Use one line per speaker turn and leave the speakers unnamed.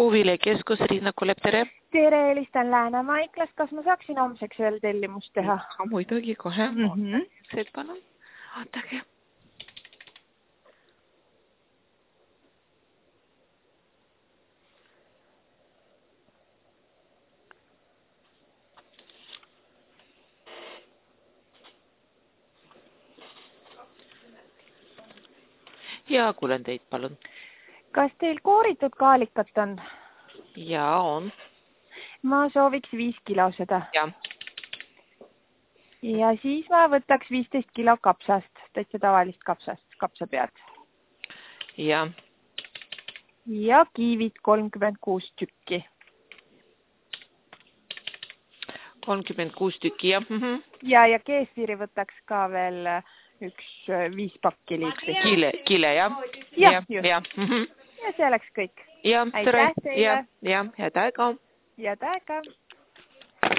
Puuviljakeskus, Riina Kulep, tere.
Tere, helistan Läänemaa Iklas. Kas ma saaksin homseks veel tellimust teha?
Muidugi kohe. See palun. Ootage. Ja kuulen teid, palun.
Kas teil kooritud kaalikat on?
Ja, on.
Ma sooviks 5 kilo seda.
Ja.
Ja siis ma võtaks 15 kilo kapsast, täitsa tavalist kapsast, kapsapead.
Ja.
Ja kiivid 36 tükki.
36 tükki, jah.
Ja keesiri võtaks ka veel 5 pakki liitri.
Kile, jah?
Jah, just.
Ja,
ja see oleks kõik.
Ja, tere.
Aitäh teile.
Ja, head aega.
Head aega.